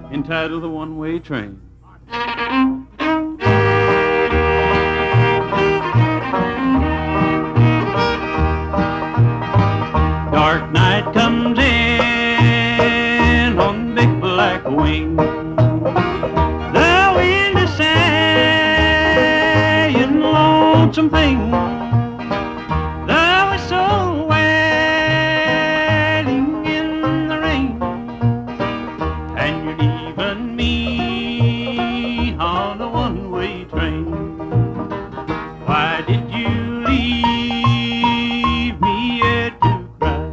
entitled The One-Way Train. Dark night comes in on big black wing. The wind is saying lonesome things. The whistle wailing in the rain. And you're leaving me on a one-way train. Why did you leave me here to cry?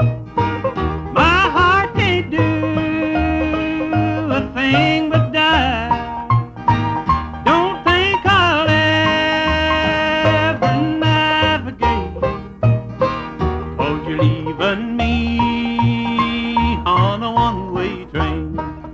My heart can't do a thing but die. Don't think I'll ever navigate, 'cause you're leaving me on a one-way train.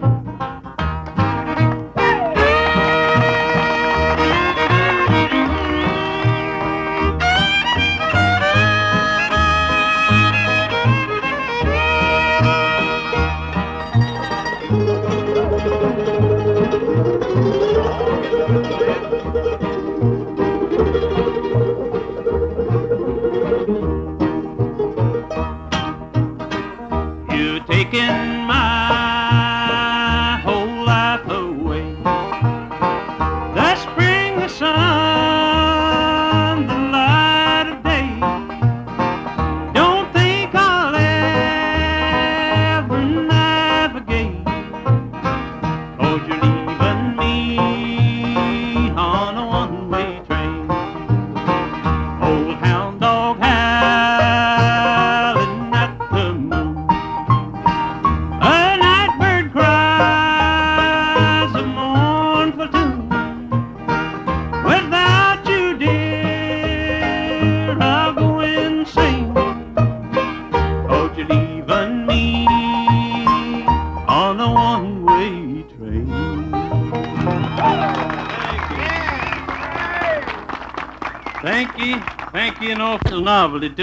You're taking my whole life away. The spring, the sun, the light of day. Don't think I'll ever navigate, 'cause you're leaving me on a one-way train. Old hound dog howling at the moon. A night bird cries a mournful tune. Without you, dear, I'll go insane, 'cause you're leaving me on a one-way train. Thank you, an awful novelty too.